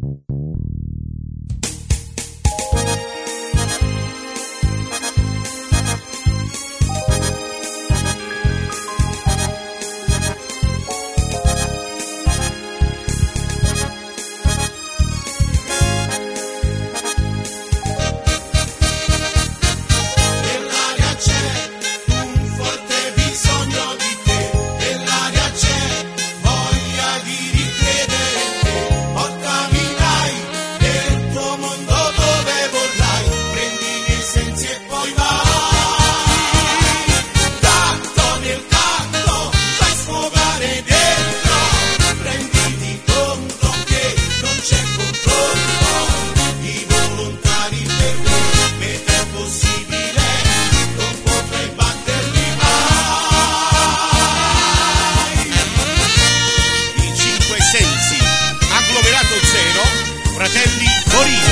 Fratelli Torino.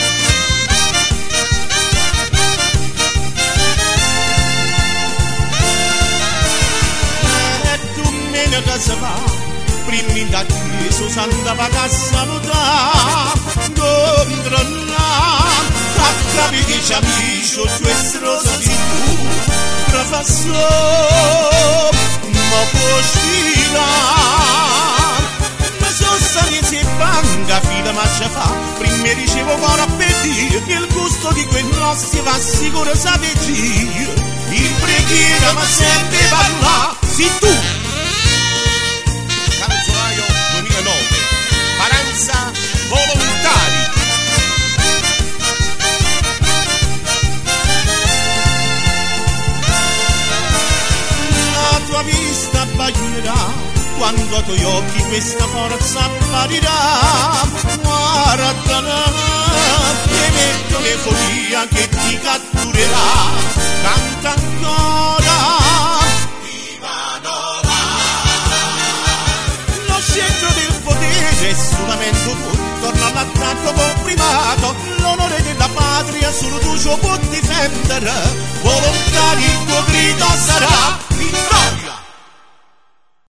Domenica si va, prima da chiesa s'andava a salutare, contro a capi dice amici, questo sei tu, professore, ma può sfidare. Banca fila ma ce fa, prima ricevo ora per dire, il gusto di quel nostro va sicuro sapere, il preghiera ma sempre parla, sì tu! Calzolaio 2009, Paranza Volontari. La tua vista bagnerà quando ai tuoi occhi questa forza apparirà, guardala, ti metto le follia che ti catturerà, canta ancora, Ivanova. Lo scettro del potere è solamente tu, torna all'attacco col primato, l'onore della patria solo tu ci può difendere, volontari il tuo grido sarà vittoria.